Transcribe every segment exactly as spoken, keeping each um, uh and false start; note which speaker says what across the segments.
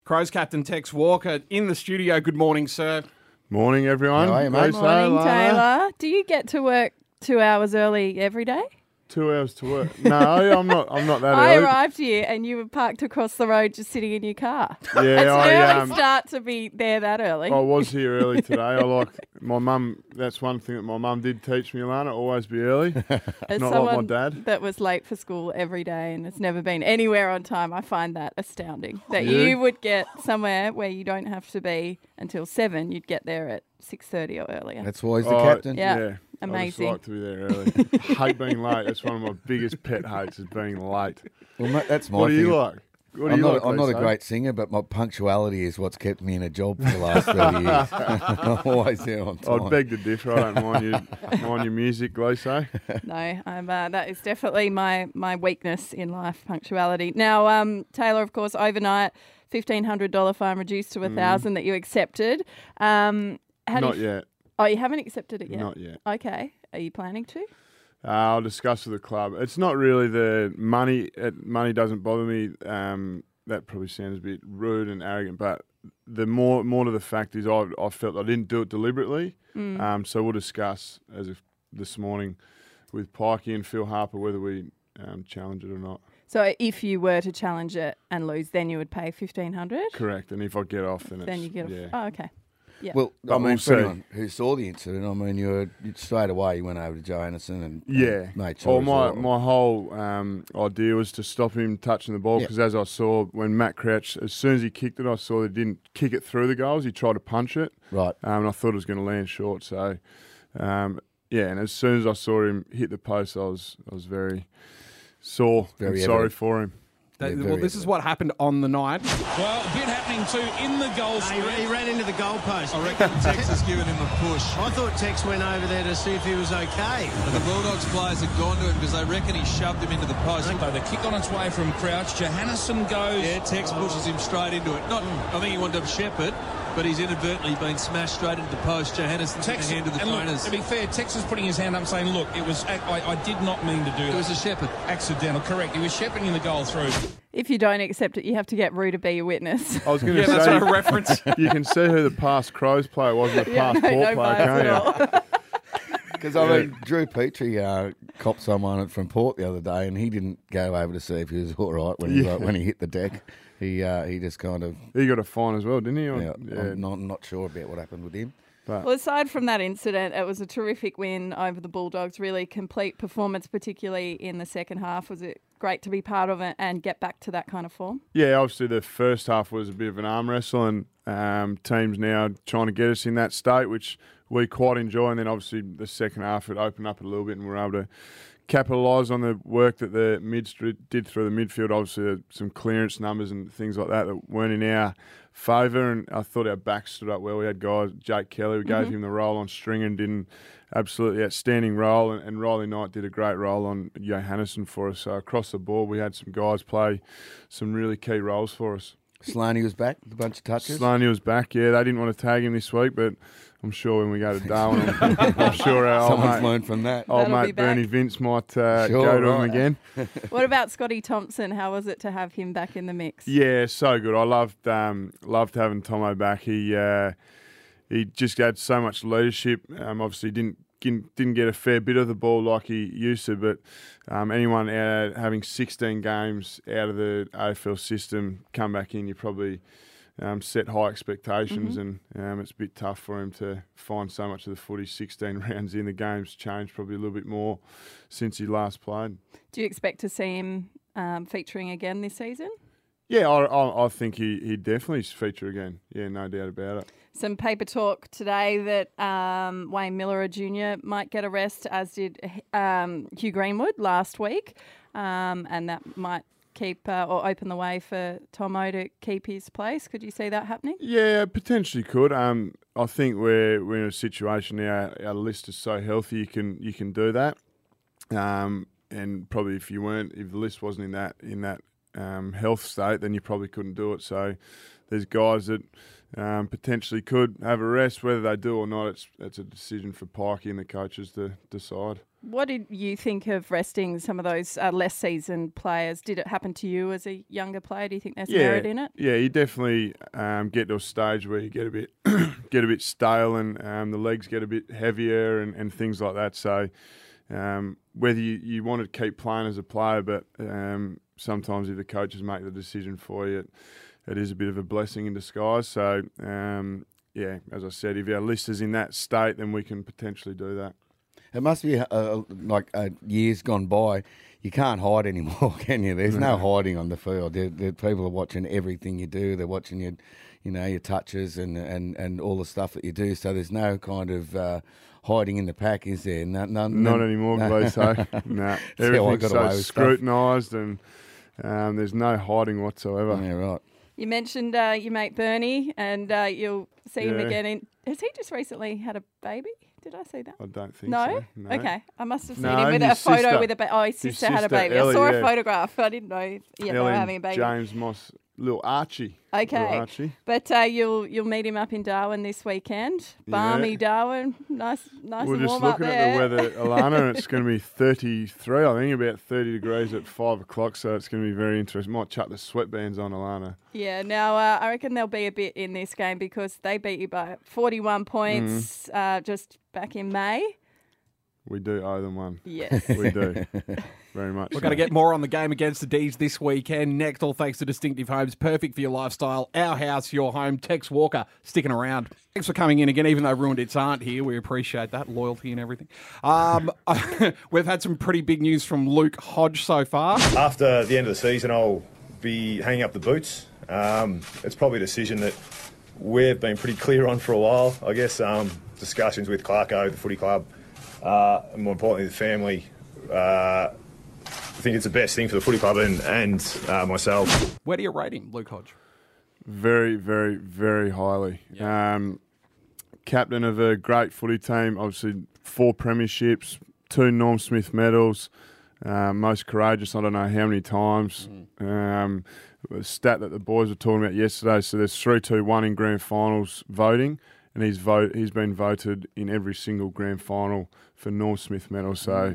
Speaker 1: Crows captain Tex Walker in the studio. Good morning, sir.
Speaker 2: Morning, everyone.
Speaker 3: How are you, mate?
Speaker 2: Grace,
Speaker 4: Morning,
Speaker 2: Lana.
Speaker 4: Taylor. Do you get to work two hours early every day?
Speaker 2: Two hours to work. No, I'm not. I'm not that
Speaker 4: I
Speaker 2: early.
Speaker 4: arrived here and you were parked across the road just sitting in your car.
Speaker 2: Yeah,
Speaker 4: It's an
Speaker 2: I,
Speaker 4: early
Speaker 2: um,
Speaker 4: start to be there that early.
Speaker 2: I was here early today. I like my mum. That's one thing that my mum did teach me, Alana. Always be early.
Speaker 4: As
Speaker 2: not like
Speaker 4: someone
Speaker 2: my dad.
Speaker 4: that was late for school every day and has never been anywhere on time, I find that astounding. That
Speaker 2: Yeah.
Speaker 4: you would get somewhere where you don't have to be until seven, you'd get there at six thirty or earlier.
Speaker 3: That's why he's the
Speaker 2: Oh,
Speaker 3: captain.
Speaker 4: Yeah.
Speaker 2: Yeah.
Speaker 4: Amazing.
Speaker 2: I just like to be there early. Hate being late. That's one of my biggest pet hates is being late.
Speaker 3: Well, mate, that's my
Speaker 2: What do
Speaker 3: thing.
Speaker 2: you like? What do
Speaker 3: I'm
Speaker 2: you
Speaker 3: not,
Speaker 2: like?
Speaker 3: I'm not a
Speaker 2: Lisa?
Speaker 3: great singer, but my punctuality is what's kept me in a job for the last thirty years. I'm always there on time.
Speaker 2: I'd beg to differ. I don't mind your mind your music, Lisa.
Speaker 4: No, I'm, uh, that is definitely my, my weakness in life, punctuality. Now, um, Taylor, of course, overnight, fifteen hundred dollars fine reduced to one thousand dollars that you accepted. Um, how do
Speaker 2: Not
Speaker 4: you,
Speaker 2: yet.
Speaker 4: Oh, you haven't accepted it yet?
Speaker 2: Not yet.
Speaker 4: Okay. Are you planning to?
Speaker 2: Uh, I'll discuss with the club. It's not really the money. It, money doesn't bother me. Um, that probably sounds a bit rude and arrogant, but the more more to the fact is I I felt I didn't do it deliberately.
Speaker 4: Mm.
Speaker 2: Um, so we'll discuss as if this morning with Pikey and Phil Harper whether we um, challenge it or not.
Speaker 4: So if you were to challenge it and lose, then you would pay fifteen hundred dollars?
Speaker 2: Correct. And if I get off, then,
Speaker 4: Then
Speaker 2: it's,
Speaker 4: you get a...
Speaker 2: yeah.
Speaker 4: Oh, okay. Yeah.
Speaker 3: Well, I
Speaker 2: But
Speaker 3: mean,
Speaker 2: we'll
Speaker 3: for
Speaker 2: see.
Speaker 3: anyone who saw the incident, I mean, you were you, straight away you went over to Johannesson and
Speaker 2: Yeah.
Speaker 3: and made sure.
Speaker 2: Well,
Speaker 3: it was
Speaker 2: my,
Speaker 3: all right.
Speaker 2: my whole um, idea was to stop him touching the ball
Speaker 3: Yeah.
Speaker 2: because as I saw when Matt Crouch, as soon as he kicked it, I saw he didn't kick it through the goals. He tried to punch it.
Speaker 3: Right.
Speaker 2: Um, and I thought it was going to land short. So, um, yeah, and as soon as I saw him hit the post, I was I was very sore
Speaker 3: Very
Speaker 2: and sorry
Speaker 3: evident.
Speaker 2: for him.
Speaker 1: That-
Speaker 3: Yeah,
Speaker 1: well,
Speaker 3: very
Speaker 1: this is
Speaker 3: evident.
Speaker 1: what happened on the night.
Speaker 5: Well, a bit happening too in the goal
Speaker 6: He,
Speaker 5: square.
Speaker 6: he ran into the goalpost.
Speaker 5: I reckon Tex has given him a push.
Speaker 6: I thought Tex went over there to see if he was okay.
Speaker 7: But the Bulldogs players had gone to him because they reckon he shoved him into the post.
Speaker 5: So the kick on its way from Crouch. Johannesson goes.
Speaker 7: Yeah, Tex pushes him straight into it. Not, I think he wanted to shepherd, but he's inadvertently been smashed straight into the post. Johannesson took
Speaker 5: Tex,
Speaker 7: the hand of the
Speaker 5: and look,
Speaker 7: trainers.
Speaker 5: to be fair, Tex was putting his hand up saying, look, it was I, I did not mean to do
Speaker 7: It
Speaker 5: that.
Speaker 7: was a shepherd.
Speaker 5: Accidental, correct. He was shepherding the goal through.
Speaker 4: If you don't accept it, you have to get Roo to be your witness.
Speaker 2: I was going to
Speaker 1: Yeah, that's
Speaker 2: say,
Speaker 1: a reference.
Speaker 2: you can see who the past Crows player was and the
Speaker 4: Yeah,
Speaker 2: past
Speaker 4: no,
Speaker 2: Port
Speaker 4: no
Speaker 2: player,
Speaker 4: bias
Speaker 2: can't
Speaker 4: at
Speaker 2: you?
Speaker 4: all.
Speaker 3: Because I mean, Drew Petrie uh, copped someone from Port the other day, and he didn't go over to see if he was all right when he
Speaker 2: Yeah.
Speaker 3: when he hit the deck. He uh, he just kind of.
Speaker 2: He got a fine as well, didn't he? Or-
Speaker 3: Yeah,
Speaker 2: yeah.
Speaker 3: I'm not, not sure about what happened with him.
Speaker 2: But
Speaker 4: Well, aside from that incident, it was a terrific win over the Bulldogs. Really complete performance, particularly in the second half. Was it great to be part of it and get back to that kind of form?
Speaker 2: yeah, obviously the first half was a bit of an arm wrestle, and um, teams now trying to get us in that state, which we quite enjoy. And then obviously the second half it opened up a little bit, and we were able to capitalise on the work that the mids did through the midfield. Obviously, some clearance numbers and things like that that weren't in our favour, and I thought our backs stood up well. We had guys, Jake Kelly, we gave
Speaker 4: Mm-hmm.
Speaker 2: him the role on stringer and did an absolutely outstanding role, and, and Riley Knight did a great role on Johannesson for us. So across the board, we had some guys play some really key roles for us.
Speaker 3: Slaney was back with a bunch of touches.
Speaker 2: Slaney was back, yeah. They didn't want to tag him this week, but I'm sure when we go to Darwin, I'm, I'm sure our old
Speaker 3: Someone's
Speaker 2: mate,
Speaker 3: learned from that.
Speaker 2: old
Speaker 4: That'll be
Speaker 2: mate
Speaker 4: back.
Speaker 2: Bernie Vince might uh,
Speaker 3: Sure,
Speaker 2: go to him
Speaker 3: right.
Speaker 2: again.
Speaker 4: What about Scotty Thompson? How was it to have him back in the mix?
Speaker 2: Yeah, so good. I loved um, loved having Tomo back. He uh, he just had so much leadership. Um, obviously didn't didn't didn't get a fair bit of the ball like he used to, but um, anyone out having sixteen games out of the A F L system come back in, you probably um, set high expectations, and um, it's a bit tough for him to find so much of the footy. sixteen rounds in, the game's changed probably a little bit more since he last played.
Speaker 4: Do you expect to see him um, featuring again this season?
Speaker 2: Yeah, I, I, I think he he definitely feature again. Yeah, no doubt about it.
Speaker 4: Some paper talk today that um, Wayne Miller Junior might get a rest, as did um, Hugh Greenwood last week, um, and that might keep uh, or open the way for Tomo to keep his place. Could you see that happening?
Speaker 2: Yeah, potentially could. Um, I think we're we're in a situation now. Our list is so healthy, you can you can do that. Um, and probably if you weren't, if the list wasn't in that in that um, health state, then you probably couldn't do it. So there's guys that um, potentially could have a rest. Whether they do or not, it's it's a decision for Pikey and the coaches to decide.
Speaker 4: What did you think of resting some of those uh, less seasoned players? Did it happen to you as a younger player? Do you think there's
Speaker 2: Yeah,
Speaker 4: merit in it?
Speaker 2: yeah, you definitely um, get to a stage where you get a bit get a bit stale and um, the legs get a bit heavier and, and things like that. So um, whether you, you want to keep playing as a player, but um, sometimes if the coaches make the decision for you, it, it is a bit of a blessing in disguise. So um, yeah, as I said, if our list is in that state, then we can potentially do that.
Speaker 3: It must be uh, like uh, years gone by. You can't hide anymore, can you? There's no hiding on the field. There, there, people are watching everything you do. They're watching your, you know, your touches and, and, and all the stuff that you do. So there's no kind of uh, hiding in the pack, is there? No, no,
Speaker 2: Not
Speaker 3: no,
Speaker 2: anymore,
Speaker 3: no.
Speaker 2: Gleeso. No, everything's so scrutinised and um, there's no hiding whatsoever.
Speaker 3: Yeah, right.
Speaker 4: You mentioned uh, your mate Bernie, and uh, you'll see him
Speaker 2: Yeah.
Speaker 4: again. In, has he just recently had a baby? Did I see that?
Speaker 2: I don't think
Speaker 4: No?
Speaker 2: so. No.
Speaker 4: Okay. I must have seen
Speaker 2: No,
Speaker 4: him with a
Speaker 2: his
Speaker 4: photo
Speaker 2: sister.
Speaker 4: with a baby. Oh, his
Speaker 2: His
Speaker 4: sister, had a
Speaker 2: sister,
Speaker 4: baby. I
Speaker 2: Ellie,
Speaker 4: saw a
Speaker 2: yeah.
Speaker 4: photograph. I didn't know if yeah, they were
Speaker 2: Ellen,
Speaker 4: having a baby.
Speaker 2: James Moss, little Archie.
Speaker 4: Okay.
Speaker 2: Little Archie.
Speaker 4: But uh, you'll you'll meet him up in Darwin this weekend. Balmy
Speaker 2: Yeah.
Speaker 4: Darwin. Nice nice
Speaker 2: We're
Speaker 4: and
Speaker 2: just
Speaker 4: warm up
Speaker 2: looking
Speaker 4: there.
Speaker 2: at the weather, Alana, and it's going to be thirty-three, I think, about thirty degrees at five o'clock, so it's going to be very interesting. Might chuck the sweatbands on, Alana.
Speaker 4: Yeah, now uh, I reckon there'll be a bit in this game because they beat you by forty-one points
Speaker 2: Mm-hmm.
Speaker 4: uh, just back in May.
Speaker 2: We do owe them one.
Speaker 4: Yes.
Speaker 2: We do. Very much.
Speaker 1: We're
Speaker 2: so.
Speaker 1: going to get more on the game against the D's this weekend. Next, all thanks to Distinctive Homes, perfect for your lifestyle. Our house, your home. Tex Walker, sticking around. Thanks for coming in again, even though Ruined It's aren't here. We appreciate that, loyalty and everything. Um, we've had some pretty big news from Luke Hodge so far.
Speaker 8: After the end of the season, I'll be hanging up the boots. Um, it's probably a decision that we've been pretty clear on for a while. I guess um, discussions with Clarko, the footy club, uh, and more importantly, the family. Uh, I think it's the best thing for the footy club and, and uh, myself.
Speaker 1: Where do you rate him, Luke Hodge?
Speaker 2: Very, very, very highly. Um, captain of a great footy team, obviously four premierships, two Norm Smith medals, uh, most courageous, I don't know how many times. Um, a stat that the boys were talking about yesterday, so there's three two one in grand finals voting, and he's vote he's been voted in every single grand final for Norm Smith medal. So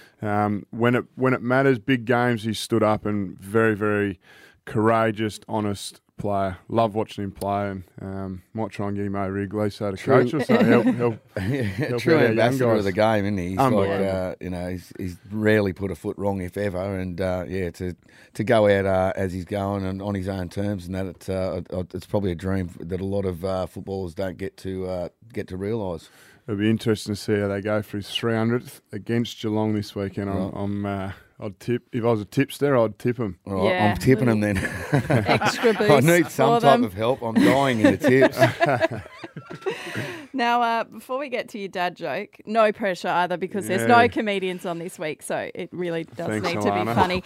Speaker 2: um, when it when it matters, big games, he stood up and very, very courageous, honest player. Love watching him play, and um, might try and get him over Wrigley so to
Speaker 3: True.
Speaker 2: coach us. So help, help, help
Speaker 3: True
Speaker 2: out our young
Speaker 3: ambassador
Speaker 2: guys.
Speaker 3: of the game, isn't he? He's like,
Speaker 2: Unbelievable.
Speaker 3: uh, you know, he's, he's rarely put a foot wrong, if ever. And uh, yeah, to to go out uh, as he's going and on his own terms, and that it's, uh, it's probably a dream that a lot of uh, footballers don't get to uh, get to realise.
Speaker 2: It'll be interesting to see how they go for his three hundredth against Geelong this weekend. I'm,
Speaker 3: Right.
Speaker 2: I'm uh, I'd tip if I was a tipster, I'd tip him.
Speaker 3: All right,
Speaker 4: Yeah,
Speaker 3: I'm tipping him then.
Speaker 4: Extra boost
Speaker 3: I need some
Speaker 4: for
Speaker 3: type
Speaker 4: them.
Speaker 3: of help. I'm dying in the tips.
Speaker 4: Now, uh, before we get to your dad joke, no pressure either because there's
Speaker 2: Yeah.
Speaker 4: no comedians on this week, so it really does
Speaker 2: Thanks,
Speaker 4: need to be
Speaker 2: Alana.
Speaker 4: funny.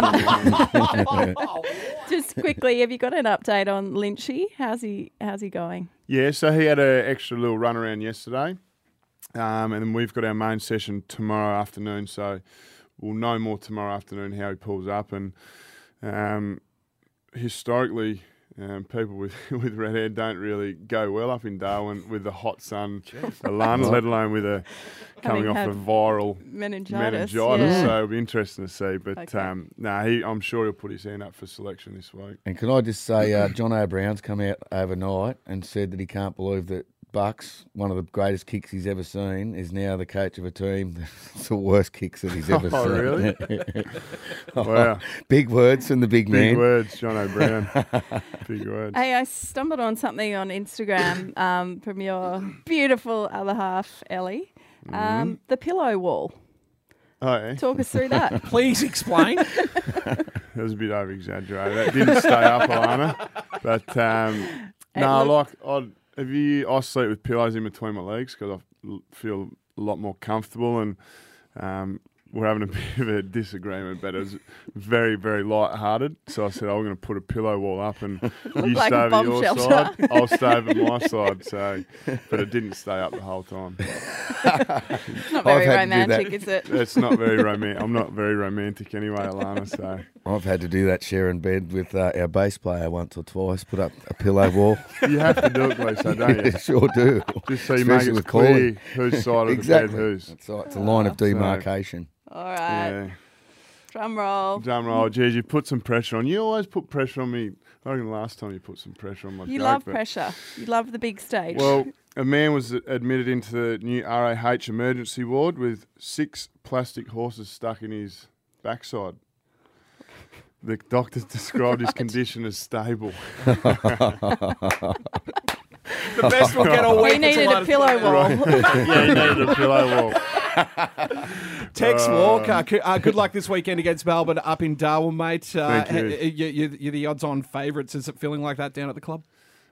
Speaker 2: Thanks,
Speaker 4: Um, just quickly, have you got an update on Lynchy? How's he? How's he going?
Speaker 2: Yeah, so he had an extra little run around yesterday, um, and then we've got our main session tomorrow afternoon. So we'll know more tomorrow afternoon how he pulls up. And um, historically, um, people with with red hair don't really go well up in Darwin with the hot sun, Alana, let alone with a coming
Speaker 4: Having
Speaker 2: off
Speaker 4: had
Speaker 2: a viral
Speaker 4: Meningitis.
Speaker 2: meningitis.
Speaker 4: yeah.
Speaker 2: So it'll be interesting to see. But
Speaker 4: Okay.
Speaker 2: um, no, he, I'm sure he'll put his hand up for selection this week.
Speaker 3: And can I just say, uh, John O'Brown's come out overnight and said that he can't believe that Bucks, one of the greatest kicks he's ever seen, is now the coach of a team. It's the worst kicks that he's ever
Speaker 2: Oh,
Speaker 3: seen.
Speaker 2: really?
Speaker 3: Oh,
Speaker 2: Wow.
Speaker 3: Big words from the big,
Speaker 2: Big
Speaker 3: man.
Speaker 2: words, John O'Brien. Big words.
Speaker 4: Hey, I stumbled on something on Instagram um, from your beautiful other half, Ellie. Um,
Speaker 2: Mm-hmm.
Speaker 4: The pillow wall.
Speaker 2: Oh, yeah.
Speaker 4: Talk us through that.
Speaker 1: Please explain.
Speaker 2: That was a bit over exaggerated. That didn't stay up, Alana. But um,
Speaker 4: It
Speaker 2: no,
Speaker 4: looked-
Speaker 2: like I'd, if you, I sleep with pillows in between my legs because I f- feel a lot more comfortable and um, were having a bit of a disagreement, but it was very, very light-hearted. So I said, I'm going to put a pillow wall up and you
Speaker 4: Like
Speaker 2: stay
Speaker 4: a
Speaker 2: over
Speaker 4: bomb
Speaker 2: your
Speaker 4: shelter.
Speaker 2: side, I'll stay over my side. So, but it didn't stay up the whole time.
Speaker 4: It's not very
Speaker 3: I've had to do
Speaker 4: romantic,
Speaker 3: that.
Speaker 4: is it?
Speaker 2: It's not very romantic. I'm not very romantic anyway, Alana. So
Speaker 3: I've had to do that sharing bed with uh, our bass player once or twice, put up a pillow wall.
Speaker 2: you have to do it, Gleeso, don't you?
Speaker 3: Yeah, sure do.
Speaker 2: Just so you make
Speaker 3: Especially
Speaker 2: it
Speaker 3: with
Speaker 2: clear
Speaker 3: calling.
Speaker 2: whose side of
Speaker 3: Exactly.
Speaker 2: the bed whose.
Speaker 3: That's right. It's a line of demarcation.
Speaker 4: All right.
Speaker 2: Yeah.
Speaker 4: Drum roll.
Speaker 2: Drum roll. Geez, you put some pressure on. You always put pressure on me. I reckon last time you put some pressure on my
Speaker 4: You
Speaker 2: joke,
Speaker 4: love
Speaker 2: but-
Speaker 4: pressure. You love the big stage.
Speaker 2: Well, a man was admitted into the new R A H emergency ward with six plastic horses stuck in his backside. The doctors described his condition as stable.
Speaker 1: The best we'll get all week.
Speaker 4: we needed a pillow wall.
Speaker 2: yeah, he needed a pillow wall.
Speaker 1: Tex
Speaker 2: Uh,
Speaker 1: Walker, c- uh, good luck this weekend against Melbourne up in Darwin, mate. Uh,
Speaker 2: Thank you.
Speaker 1: h- you- you- You're the odds-on favourites. Is it feeling like that down at the club?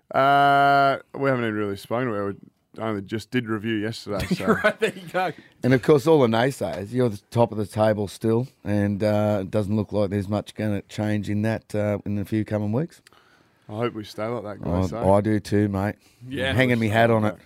Speaker 2: Uh, we haven't even really spoken to it. We only just did review yesterday. So.
Speaker 1: Right, there you go.
Speaker 3: And of course, all the naysayers, you're the top of the table still, and uh, it doesn't look like there's much going to change in that uh, in a few coming weeks.
Speaker 2: I hope we stay like that,
Speaker 3: I,
Speaker 2: guys.
Speaker 3: I do too, mate.
Speaker 1: Yeah.
Speaker 3: I'm hanging my hat on it.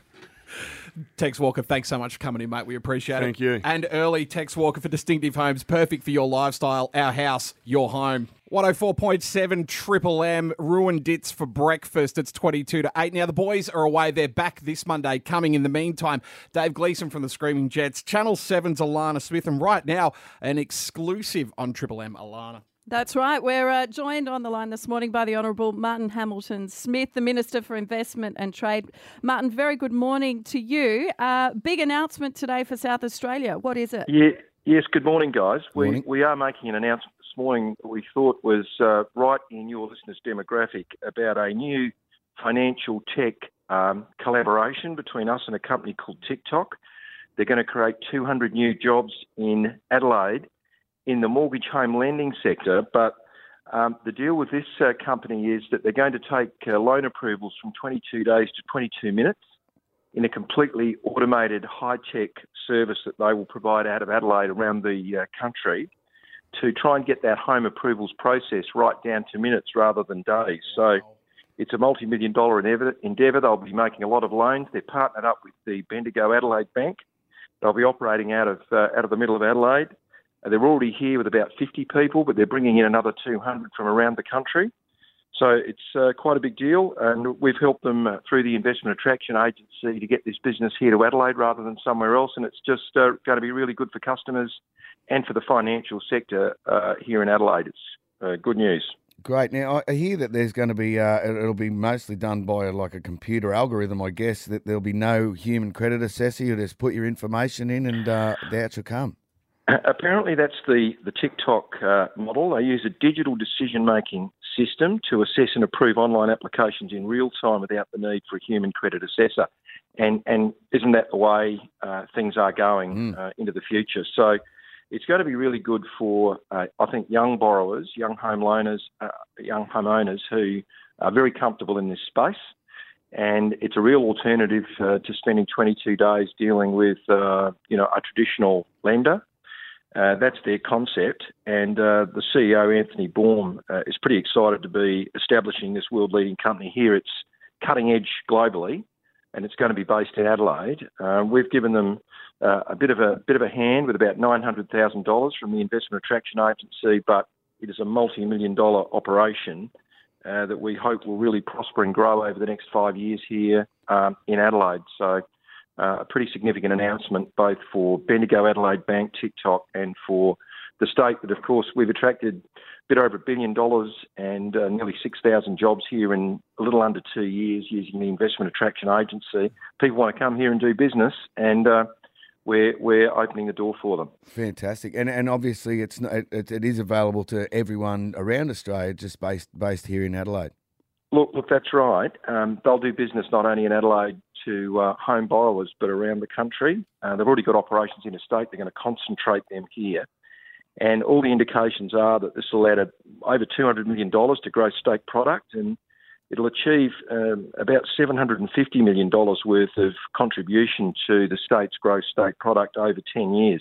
Speaker 1: Tex Walker, thanks so much for coming in, mate. We appreciate it.
Speaker 2: Thank you.
Speaker 1: And early, Tex Walker for Distinctive Homes, perfect for your lifestyle. Our house, your home. one oh four point seven Triple M, ruined dits for breakfast. It's twenty-two to eight. Now, the boys are away. They're back this Monday. Coming in the meantime, Dave Gleeson from the Screaming Jets, Channel seven's Alana Smith, and right now, an exclusive on Triple M, Alana.
Speaker 4: That's right. We're uh, joined on the line this morning by the Honourable Martin Hamilton Smith, the Minister for Investment and Trade. Martin, very good morning to you. Uh, big announcement today for South Australia. What is it?
Speaker 9: Yeah, yes, good morning, guys.
Speaker 3: Morning.
Speaker 9: We we are making an announcement this morning that we thought was uh, right in your listeners' demographic about a new financial tech um, collaboration between us and a company called TikTok. They're going to create two hundred new jobs in Adelaide in the mortgage home lending sector, but um, the deal with this uh, company is that they're going to take uh, loan approvals from twenty-two days to twenty-two minutes in a completely automated high-tech service that they will provide out of Adelaide around the uh, country to try and get that home approvals process right down to minutes rather than days. So it's a multi-million dollar endeavour. They'll be making a lot of loans. They're partnered up with the Bendigo Adelaide Bank. They'll be operating out of uh, out of the middle of Adelaide. Uh, they're already here with about fifty people, but they're bringing in another two hundred from around the country. So it's uh, quite a big deal, and we've helped them uh, through the Investment Attraction Agency to get this business here to Adelaide rather than somewhere else, and it's just uh, going to be really good for customers and for the financial sector uh, here in Adelaide. It's uh, good news.
Speaker 3: Great. Now, I hear that there's going to be, uh, it'll be mostly done by like a computer algorithm, I guess, that there'll be no human credit assessor. You just put your information in and uh, the out you come.
Speaker 9: Apparently that's the, the TikTok uh, model. They use a digital decision-making system to assess and approve online applications in real time without the need for a human credit assessor. And and isn't that the way uh, things are going
Speaker 3: Mm.
Speaker 9: uh, into the future? So it's going to be really good for, uh, I think, young borrowers, young home loaners, uh, young homeowners who are very comfortable in this space. And it's a real alternative uh, to spending twenty-two days dealing with, uh, you know, a traditional lender. Uh, that's their concept, and uh, the C E O, Anthony Baum, uh, is pretty excited to be establishing this world-leading company here. It's cutting edge globally, and it's going to be based in Adelaide. Uh, we've given them uh, a bit of a bit of a hand with about nine hundred thousand dollars from the Investment Attraction Agency, but it is a multi-million dollar operation uh, that we hope will really prosper and grow over the next five years here um, in Adelaide. So. Uh, a pretty significant announcement both for Bendigo Adelaide Bank, TikTok, and for the state that, of course, we've attracted a bit over a billion dollars and uh, nearly six thousand jobs here in a little under two years using the Investment Attraction Agency. People want to come here and do business, and uh, we're, we're opening the door for them.
Speaker 3: Fantastic. And and obviously it's not, it, it is available to everyone around Australia, just based based here in Adelaide.
Speaker 9: Look, look, that's right. Um, they'll do business not only in Adelaide to uh, home borrowers, but around the country. Uh, they've already got operations in the state. They're going to concentrate them here. And all the indications are that this will add a, over two hundred million dollars to gross state product, and it'll achieve um, about seven hundred fifty million dollars worth of contribution to the state's gross state product over ten years.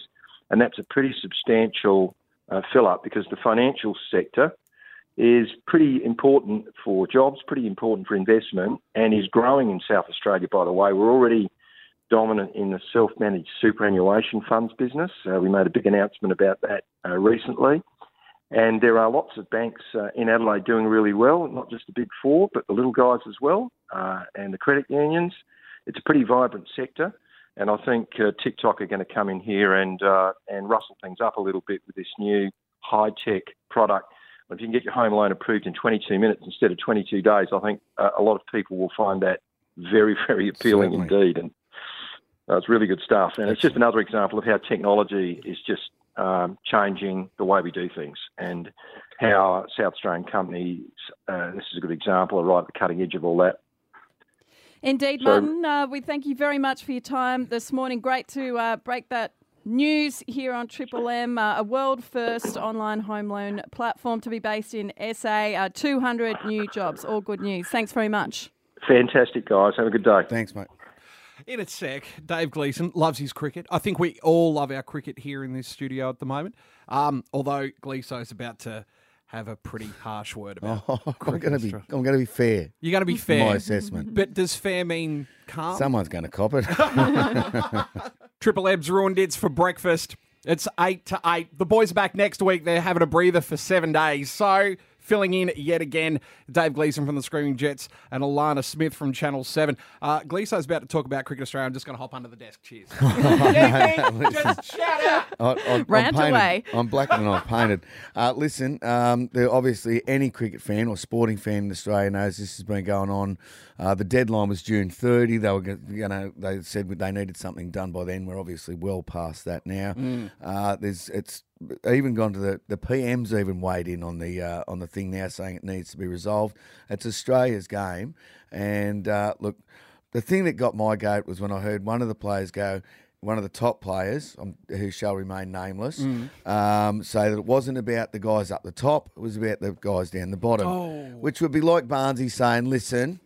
Speaker 9: and that's a pretty substantial uh, fill-up because the financial sector is pretty important for jobs, pretty important for investment, and is growing in South Australia, by the way. We're already dominant in the self-managed superannuation funds business. Uh, we made a big announcement about that uh, recently. And there are lots of banks uh, in Adelaide doing really well, not just the big four, but the little guys as well, uh, and the credit unions. It's a pretty vibrant sector. And I think uh, TikTok are going to come in here and uh, and rustle things up a little bit with this new high-tech product. If you can get your home loan approved in twenty-two minutes instead of twenty-two days, I think uh, a lot of people will find that very, very appealing Certainly. indeed. And uh, it's really good stuff. And it's just another example of how technology is just um, changing the way we do things and how South Australian companies, uh, this is a good example, are right at the cutting edge of all that.
Speaker 4: Indeed, so, Martin. Uh, we thank you very much for your time this morning. Great to uh, break that news here on Triple M, uh, a world-first online home loan platform to be based in S A, uh, two hundred new jobs. All good news. Thanks very much.
Speaker 9: Fantastic, guys. Have a good day.
Speaker 3: Thanks, mate.
Speaker 1: In a sec, Dave Gleeson loves his cricket. I think we all love our cricket here in this studio at the moment, um, although Gleeso's about to have a pretty harsh word about
Speaker 3: oh, I'm going to be.
Speaker 1: Australia.
Speaker 3: I'm going to be fair.
Speaker 1: You're going to be fair.
Speaker 3: My assessment.
Speaker 1: But does fair mean calm?
Speaker 3: Someone's going to cop it.
Speaker 1: Triple M's ruined it's for breakfast. It's eight to eight. The boys are back next week. They're having a breather for seven days. So filling in yet again, Dave Gleeson from the Screaming Jets and Alana Smith from Channel seven. Uh, Gleeson's about to talk about Cricket Australia. I'm just going to hop under the desk. Cheers. yeah, just shout out.
Speaker 3: I, I,
Speaker 4: Rant
Speaker 3: I'm
Speaker 4: away.
Speaker 3: I'm black and I've painted. Uh, listen, um, there obviously any cricket fan or sporting fan in Australia knows this has been going on. Uh, the deadline was June thirtieth. They were, you know, they said they needed something done by then. We're obviously well past that now. Mm. Uh, there's, it's even gone to the the P M's even weighed in on the uh, on the thing now, saying it needs to be resolved. It's Australia's game, and uh, look, the thing that got my goat was when I heard one of the players go. One of the top players, um, who shall remain nameless, mm. um, say that it wasn't about the guys up the top, it was about the guys down the bottom,
Speaker 1: oh.
Speaker 3: which would be like Barnesy saying, listen,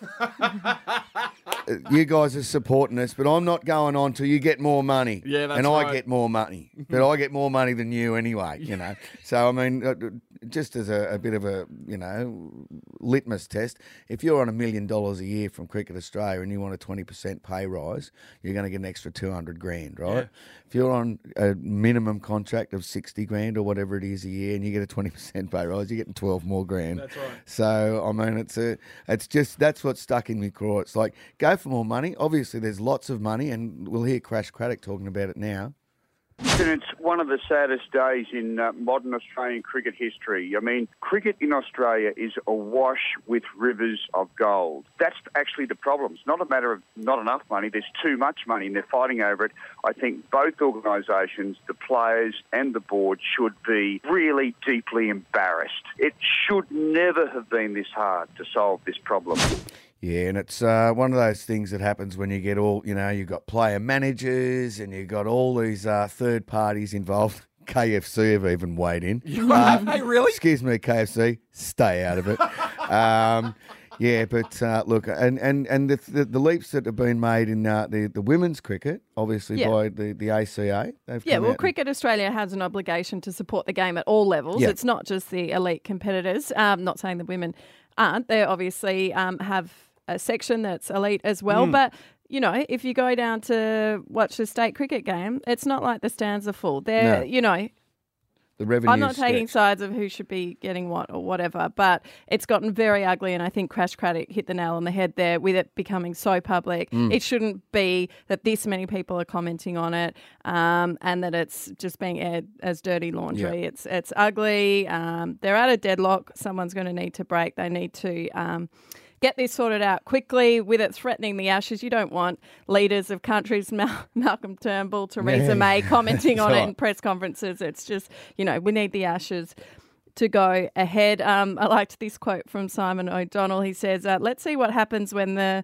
Speaker 3: you guys are supporting us, but I'm not going on till you get more money.
Speaker 1: Yeah, that's
Speaker 3: and
Speaker 1: right.
Speaker 3: I get more money, but I get more money than you anyway, you know. So, I mean, uh, just as a, a bit of a, you know, litmus test, if you're on a million dollars a year from Cricket Australia and you want a twenty percent pay rise, you're going to get an extra two hundred grand, right? Yeah. If you're on a minimum contract of sixty grand or whatever it is a year and you get a twenty percent pay rise, you're getting twelve more grand.
Speaker 1: That's right.
Speaker 3: So, I mean, it's a, it's just, that's what's stuck in my craw. It's like, go for more money. Obviously, there's lots of money, and we'll hear Crash Craddock talking about it now.
Speaker 10: And it's one of the saddest days in uh, modern Australian cricket history. I mean, cricket in Australia is awash with rivers of gold. That's actually the problem. It's not a matter of not enough money. There's too much money and they're fighting over it. I think both organisations, the players and the board, should be really deeply embarrassed. It should never have been this hard to solve this problem.
Speaker 3: Yeah, and it's uh, one of those things that happens when you get all, you know, you've got player managers and you've got all these uh, third parties involved. K F C have even weighed in.
Speaker 1: Uh, hey, really?
Speaker 3: Excuse me, K F C, stay out of it. um, yeah, but uh, look, and, and, and the, the the leaps that have been made in uh, the, the women's cricket, obviously yeah. by the, the A C A. They've
Speaker 4: yeah, well,
Speaker 3: and...
Speaker 4: Cricket Australia has an obligation to support the game at all levels.
Speaker 3: Yeah.
Speaker 4: It's not just the elite competitors. Um, not saying the women aren't. They obviously um, have a section that's elite as well. Mm. But, you know, if you go down to watch the state cricket game, it's not like the stands are full. They're,
Speaker 3: no.
Speaker 4: you know...
Speaker 3: The revenue
Speaker 4: I'm not
Speaker 3: stretched.
Speaker 4: taking sides of who should be getting what or whatever, but it's gotten very ugly, and I think Crash Craddock hit the nail on the head there with it becoming so public. Mm. It shouldn't be that this many people are commenting on it, um, and that it's just being aired as dirty laundry. Yeah. It's it's ugly. Um, they're at a deadlock. Someone's going to need to break. They need to... Um, Get this sorted out quickly. With it threatening the Ashes, you don't want leaders of countries, Mal- Malcolm Turnbull, Theresa yeah. May, commenting on right. it in press conferences. It's just, you know, we need the Ashes to go ahead. Um, I liked this quote from Simon O'Donnell. He says, uh, let's see what happens when the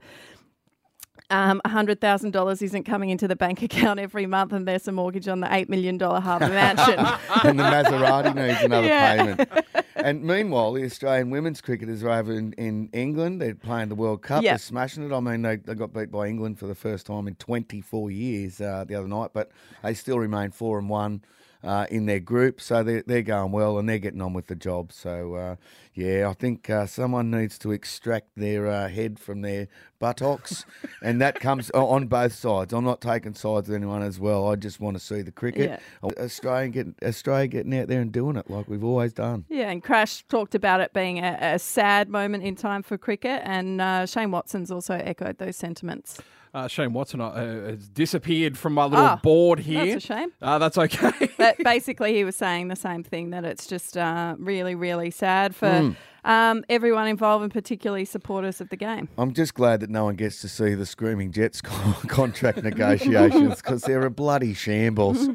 Speaker 4: Um, one hundred thousand dollars isn't coming into the bank account every month and there's a mortgage on the eight million dollars Harbour Mansion.
Speaker 3: And the Maserati needs another
Speaker 4: yeah.
Speaker 3: payment. And meanwhile, the Australian women's cricketers are over in, in England. They're playing the World Cup.
Speaker 4: Yep.
Speaker 3: They're smashing it. I mean, they, they got beat by England for the first time in twenty-four years uh, the other night, but they still remain four and one. Uh, in their group, so they're, they're going well and they're getting on with the job. So, uh, yeah, I think uh, someone needs to extract their uh, head from their buttocks, and that comes on both sides. I'm not taking sides with anyone as well. I just want to see the cricket.
Speaker 4: Yeah.
Speaker 3: Australia, getting, Australia getting out there and doing it like we've always done.
Speaker 4: Yeah, and Crash talked about it being a, a sad moment in time for cricket, and uh, Shane Watson's also echoed those sentiments.
Speaker 1: Uh, Shane Watson uh, has disappeared from my little
Speaker 4: Oh,
Speaker 1: board here.
Speaker 4: that's a shame.
Speaker 1: Uh, that's okay.
Speaker 4: But basically, he was saying the same thing, that it's just uh, really, really sad for
Speaker 3: Mm.
Speaker 4: um, everyone involved, and particularly supporters of the game.
Speaker 3: I'm just glad that no one gets to see the Screaming Jets con- contract negotiations because they're a bloody shambles.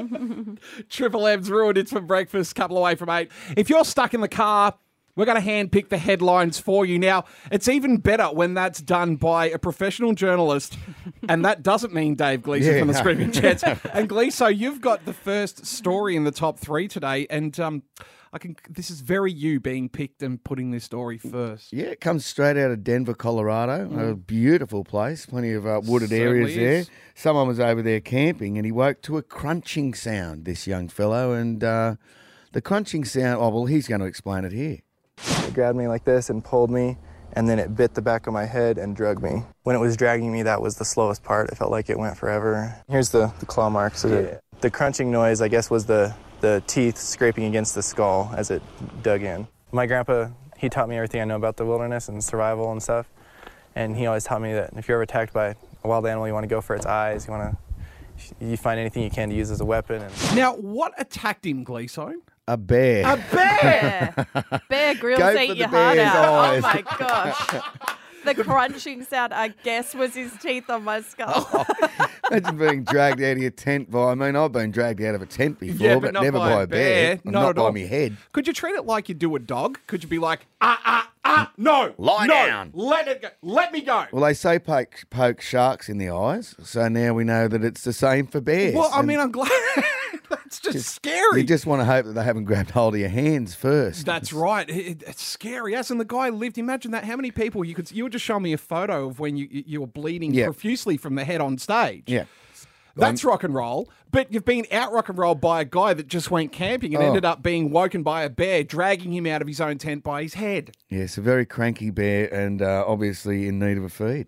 Speaker 1: Triple M's ruined it for breakfast, couple away from eight. If you're stuck in the car, we're going to handpick the headlines for you. Now, it's even better when that's done by a professional journalist, and that doesn't mean Dave Gleeson
Speaker 3: Yeah,
Speaker 1: from the
Speaker 3: no.
Speaker 1: Screaming Jets. And Gleeso, you've got the first story in the top three today, and um, I can. This is very you being picked and putting this story first.
Speaker 3: Yeah, it comes straight out of Denver, Colorado. A beautiful place, plenty of uh, wooded
Speaker 1: Certainly
Speaker 3: areas there.
Speaker 1: is.
Speaker 3: Someone was over there camping and he woke to a crunching sound, this young fellow, and uh, the crunching sound, oh, well, he's going to explain it here.
Speaker 11: It grabbed me like this and pulled me, and then it bit the back of my head and drug me. When it was dragging me, that was the slowest part. It felt like it went forever. Here's the, the claw marks. Yeah. The crunching noise, I guess, was the, the teeth scraping against the skull as it dug in. My grandpa, he taught me everything I know about the wilderness and survival and stuff, and he always taught me that if you're ever attacked by a wild animal, you want to go for its eyes. You want to, you find anything you can to use as a weapon. And
Speaker 1: Now, what attacked him, Gleeso?
Speaker 3: A bear.
Speaker 1: A bear!
Speaker 4: Bear Grylls
Speaker 3: Go for
Speaker 4: eat
Speaker 3: the
Speaker 4: your heart
Speaker 3: bear's
Speaker 4: out.
Speaker 3: eyes.
Speaker 4: Oh, my gosh. The crunching sound, I guess, was his teeth on my skull.
Speaker 3: Imagine being dragged out of your tent by, I mean, I've been dragged out of a tent before,
Speaker 1: Yeah,
Speaker 3: but,
Speaker 1: but not
Speaker 3: never
Speaker 1: by
Speaker 3: by
Speaker 1: a
Speaker 3: a bear.
Speaker 1: bear.
Speaker 3: and
Speaker 1: Not
Speaker 3: Not
Speaker 1: at
Speaker 3: by
Speaker 1: all.
Speaker 3: my head.
Speaker 1: Could you treat it like you do a dog? Could you be like, ah, ah, ah, no,
Speaker 3: Lie
Speaker 1: no,
Speaker 3: down.
Speaker 1: let it go, let me go.
Speaker 3: Well, they say poke, poke sharks in the eyes, so now we know that it's the same for bears.
Speaker 1: Well, I
Speaker 3: And
Speaker 1: mean, I'm glad. That's just, scary.
Speaker 3: You just want to hope that they haven't grabbed hold of your hands first.
Speaker 1: That's right. It, it- it's scary. Yes, and the guy lived. Imagine that. How many people you could? You were just showing me a photo of when you you were bleeding
Speaker 3: Yeah.
Speaker 1: profusely from the head on stage.
Speaker 3: Yeah.
Speaker 1: That's rock and roll. But you've been out rock and roll by a guy that just went camping and
Speaker 3: Oh.
Speaker 1: ended up being woken by a bear, dragging him out of his own tent by his head.
Speaker 3: Yeah, it's a very cranky bear and uh, obviously in need of a feed.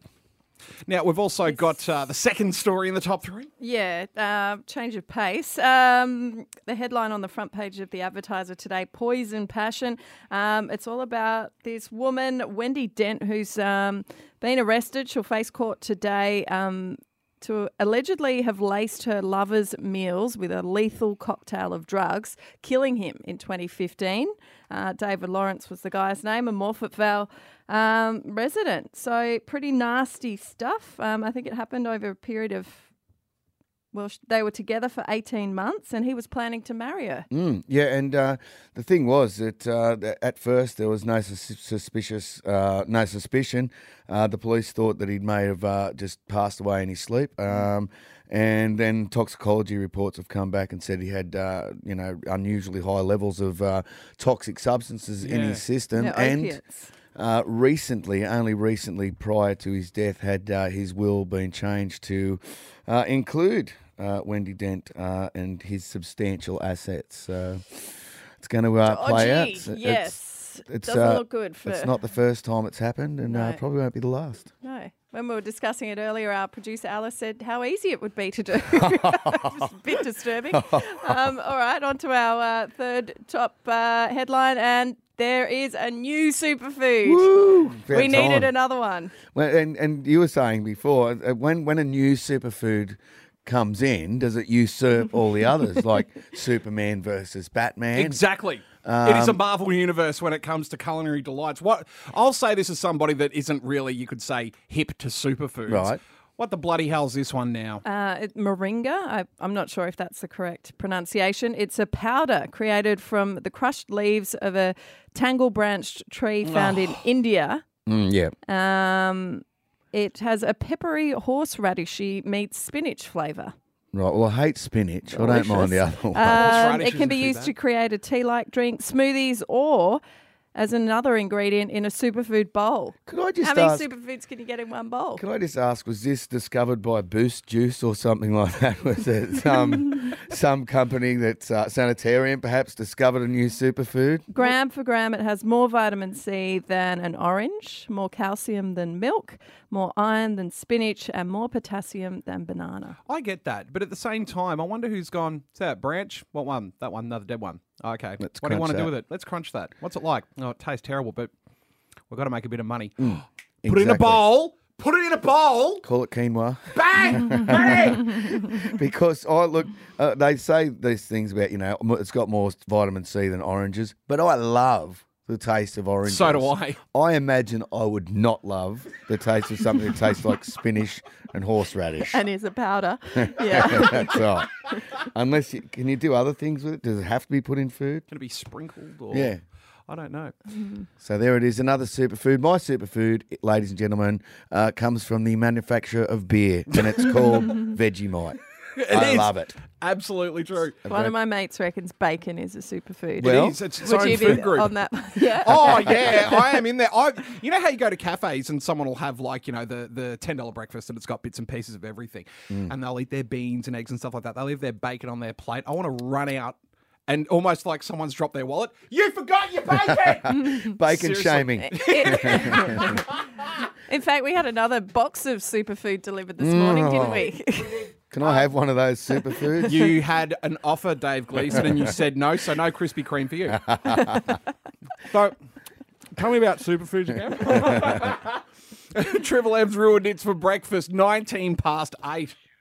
Speaker 1: Now we've also got uh, the second story in the top three.
Speaker 4: Yeah, uh, change of pace. Um, the headline on the front page of the Advertiser today, Poison Passion. Um, it's all about this woman, Wendy Dent, who's um, been arrested. She'll face court today um, to allegedly have laced her lover's meals with a lethal cocktail of drugs, killing him in twenty fifteen. Uh, David Lawrence was the guy's name, a Morphett Vale um, resident. So pretty nasty stuff. Um, I think it happened over a period of, well, sh- they were together for eighteen months and he was planning to marry her.
Speaker 3: Mm, yeah, and uh, the thing was that uh, th- at first there was no sus- suspicious, uh, no suspicion. Uh, the police thought that he may have uh, just passed away in his sleep. Um, And then toxicology reports have come back and said he had, uh, you know, unusually high levels of uh, toxic substances in
Speaker 1: Yeah.
Speaker 3: his system.
Speaker 4: Yeah,
Speaker 3: and
Speaker 4: opiates.
Speaker 3: uh, recently, only recently, prior to his death, had uh, his will been changed to uh, include uh, Wendy Dent uh, and his substantial assets. So it's going to uh, play out.
Speaker 4: Dodgy,
Speaker 3: It's- it's-
Speaker 4: yes.
Speaker 3: It's,
Speaker 4: Doesn't
Speaker 3: uh,
Speaker 4: look good for...
Speaker 3: It's not the first time it's happened, and uh,
Speaker 4: No.
Speaker 3: probably won't be the last.
Speaker 4: No. When we were discussing it earlier, our producer Alice said how easy it would be to do. Just a bit disturbing. Um, all right, on to our uh, third top uh, headline, and there is a new superfood.
Speaker 3: Woo!
Speaker 4: We
Speaker 3: About
Speaker 4: needed
Speaker 3: time.
Speaker 4: another one.
Speaker 3: Well, and and you were saying before, uh, when when a new superfood comes in, does it usurp all the others, like Superman versus Batman?
Speaker 1: Exactly. it is a
Speaker 3: Um,
Speaker 1: Marvel universe when it comes to culinary delights. What I'll say this is somebody that isn't really, you could say, hip to superfoods.
Speaker 3: Right.
Speaker 1: What the bloody hell's this one now?
Speaker 4: Uh, it, moringa, I, I'm not sure if that's the correct pronunciation. It's a powder created from the crushed leaves of a tangle-branched tree found in India.
Speaker 3: Mm, yeah.
Speaker 4: Um, it has a peppery horseradishy meets spinach flavour.
Speaker 3: Right. Well, I hate spinach. I don't mind the other one.
Speaker 4: Um,
Speaker 1: radish
Speaker 4: it can be
Speaker 1: isn't too
Speaker 4: used
Speaker 1: bad.
Speaker 4: to create a tea-like drink, smoothies, or as another ingredient in a superfood bowl.
Speaker 3: Could I just
Speaker 4: How many
Speaker 3: ask?
Speaker 4: superfoods can you get in one bowl?
Speaker 3: Can I just ask? Was this discovered by Boost Juice or something like that? Was it some some company that's uh, sanitarium perhaps discovered a new superfood?
Speaker 4: Gram for gram, it has more vitamin C than an orange, more calcium than milk, more iron than spinach, and more potassium than banana.
Speaker 1: I get that, but at the same time, I wonder who's gone. Is that branch? What one? That one, another dead one. Okay.
Speaker 3: Let's
Speaker 1: what do you want to
Speaker 3: crunch
Speaker 1: do
Speaker 3: that.
Speaker 1: with it? Let's crunch that. What's it like? Oh, it tastes terrible, but we've got to make a bit of money.
Speaker 3: Mm,
Speaker 1: Put it in a
Speaker 3: exactly.
Speaker 1: bowl. Put it in a bowl.
Speaker 3: Call it quinoa.
Speaker 1: Bang! Bang!
Speaker 3: Because I look, uh, they say these things about, you know, it's got more vitamin C than oranges, but I love the taste of oranges.
Speaker 1: So do I.
Speaker 3: I imagine I would not love the taste of something that tastes like spinach and horseradish.
Speaker 4: And here's a powder. Yeah.
Speaker 3: That's right. Unless you, can you do other things with it? Does it have to be put in food?
Speaker 1: Can it be sprinkled? Or
Speaker 3: Yeah.
Speaker 1: I don't know.
Speaker 3: So there it is, another superfood. My superfood, ladies and gentlemen, uh, comes from the manufacturer of beer, and it's called Vegemite. I
Speaker 1: is.
Speaker 3: love it.
Speaker 1: Absolutely true.
Speaker 4: One of my mates reckons bacon is a superfood.
Speaker 3: Well,
Speaker 1: it is. It's its
Speaker 4: Would
Speaker 1: own
Speaker 4: you
Speaker 1: food
Speaker 4: be
Speaker 1: group.
Speaker 4: on that? Yeah.
Speaker 1: Oh yeah, I am in there. I, you know how you go to cafes and someone will have like you know the the ten dollar breakfast and it's got bits and pieces of everything,
Speaker 3: Mm.
Speaker 1: and they'll eat their beans and eggs and stuff like that. They'll leave their bacon on their plate. I want to run out. And almost like someone's dropped their wallet. You forgot your bacon!
Speaker 3: Bacon
Speaker 1: Seriously.
Speaker 3: shaming.
Speaker 4: In fact, we had another box of superfood delivered this morning, didn't we?
Speaker 3: Can I have one of those superfoods?
Speaker 1: You had an offer, Dave Gleeson, and you said no, so no Krispy Kreme for you. So, tell me about superfoods again. Triple M's ruined it for breakfast, nineteen past eight.